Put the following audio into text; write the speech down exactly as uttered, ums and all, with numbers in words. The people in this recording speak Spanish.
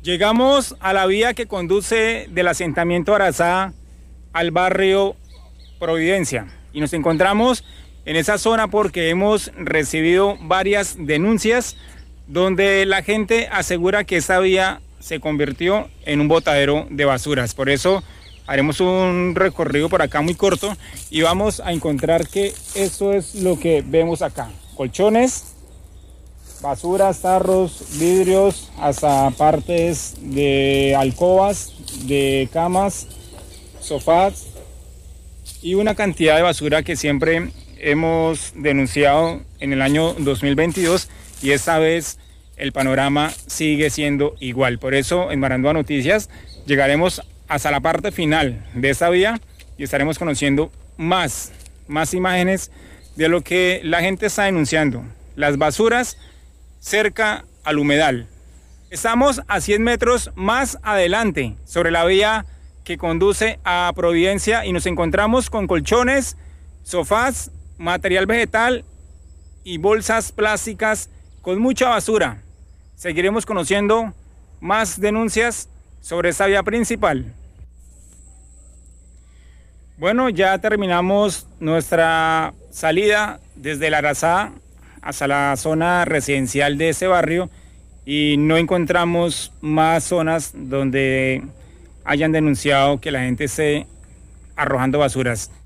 Llegamos a la vía que conduce del asentamiento Arazá al barrio Providencia y nos encontramos en esa zona porque hemos recibido varias denuncias donde la gente asegura que esta vía se convirtió en un botadero de basuras. Por eso haremos un recorrido por acá muy corto y vamos a encontrar que eso es lo que vemos acá: colchones, basuras, tarros, vidrios, hasta partes de alcobas, de camas, sofás y una cantidad de basura que siempre hemos denunciado en el año dos mil veintidós, y esta vez el panorama sigue siendo igual. Por eso en Marandúa Noticias llegaremos hasta la parte final de esta vía y estaremos conociendo más, más imágenes de lo que la gente está denunciando: las basuras cerca al humedal. Estamos a cien metros más adelante sobre la vía que conduce a Providencia y nos encontramos con colchones, sofás, material vegetal y bolsas plásticas con mucha basura. Seguiremos conociendo más denuncias sobre esta vía principal. Bueno, ya terminamos nuestra salida desde el Arazá hasta la zona residencial de ese barrio y no encontramos más zonas donde hayan denunciado que la gente esté arrojando basuras.